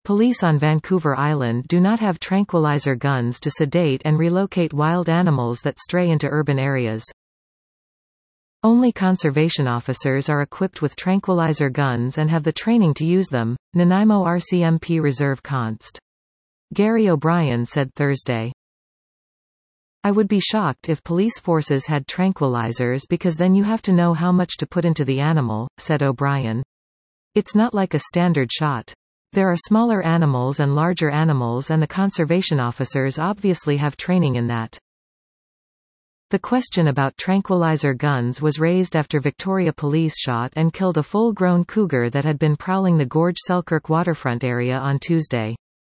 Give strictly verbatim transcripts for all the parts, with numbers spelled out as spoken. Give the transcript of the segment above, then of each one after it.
Police on Vancouver Island do not have tranquilizer guns to sedate and relocate wild animals that stray into urban areas. Only conservation officers are equipped with tranquilizer guns and have the training to use them, Nanaimo R C M P Reserve Const. Gary O'Brien said Thursday. I would be shocked if police forces had tranquilizers because then you have to know how much to put into the animal, said O'Brien. It's not like a standard shot. There are smaller animals and larger animals, and the conservation officers obviously have training in that. The question about tranquilizer guns was raised after Victoria Police shot and killed a full-grown cougar that had been prowling the Gorge-Selkirk waterfront area on Tuesday.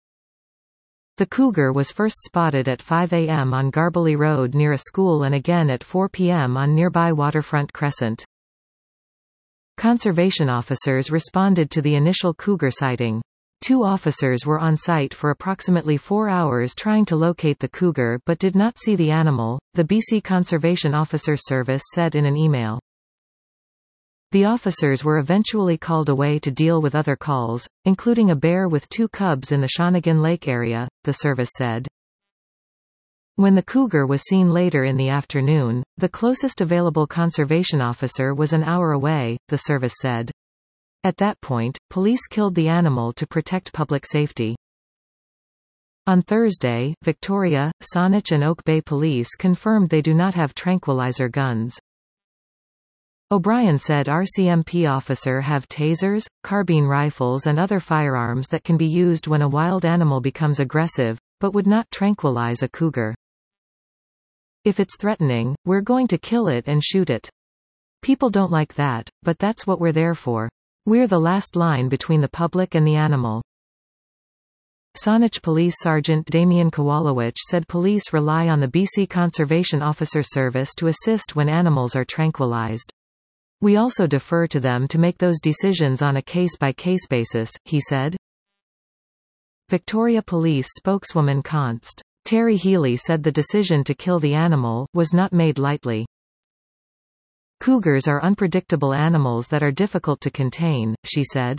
The cougar was first spotted at five a m on Garbally Road near a school and again at four p m on nearby Waterfront Crescent. Conservation officers responded to the initial cougar sighting. Two officers were on site for approximately four hours trying to locate the cougar but did not see the animal, the B C Conservation Officer Service said in an email. The officers were eventually called away to deal with other calls, including a bear with two cubs in the Shawnigan Lake area, the service said. When the cougar was seen later in the afternoon, the closest available conservation officer was an hour away, the service said. At that point, police killed the animal to protect public safety. On Thursday, Victoria, Saanich and Oak Bay Police confirmed they do not have tranquilizer guns. O'Brien said R C M P officers have tasers, carbine rifles and other firearms that can be used when a wild animal becomes aggressive, but would not tranquilize a cougar. If it's threatening, we're going to kill it and shoot it. People don't like that, but that's what we're there for. We're the last line between the public and the animal. Saanich Police Sergeant Damian Kowalowicz said police rely on the B C Conservation Officer Service to assist when animals are tranquilized. We also defer to them to make those decisions on a case-by-case basis, he said. Victoria Police spokeswoman Const. Terry Healy said the decision to kill the animal was not made lightly. Cougars are unpredictable animals that are difficult to contain, she said.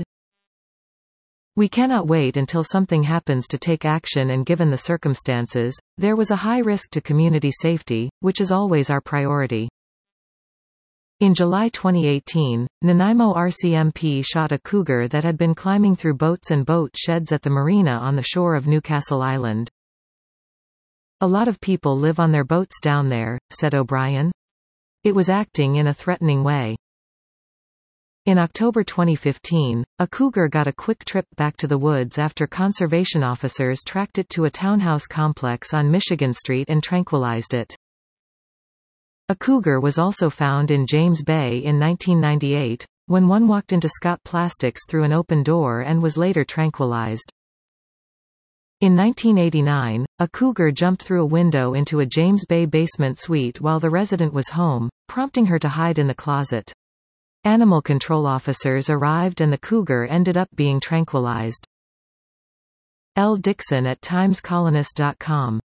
We cannot wait until something happens to take action, and given the circumstances, there was a high risk to community safety, which is always our priority. In July twenty eighteen, Nanaimo R C M P shot a cougar that had been climbing through boats and boat sheds at the marina on the shore of Newcastle Island. A lot of people live on their boats down there, said O'Brien. It was acting in a threatening way. In October twenty fifteen, a cougar got a quick trip back to the woods after conservation officers tracked it to a townhouse complex on Michigan Street and tranquilized it. A cougar was also found in James Bay in nineteen ninety-eight, when one walked into Scott Plastics through an open door and was later tranquilized. In nineteen eighty-nine, a cougar jumped through a window into a James Bay basement suite while the resident was home, prompting her to hide in the closet. Animal control officers arrived and the cougar ended up being tranquilized. L. Dixon at times colonist dot com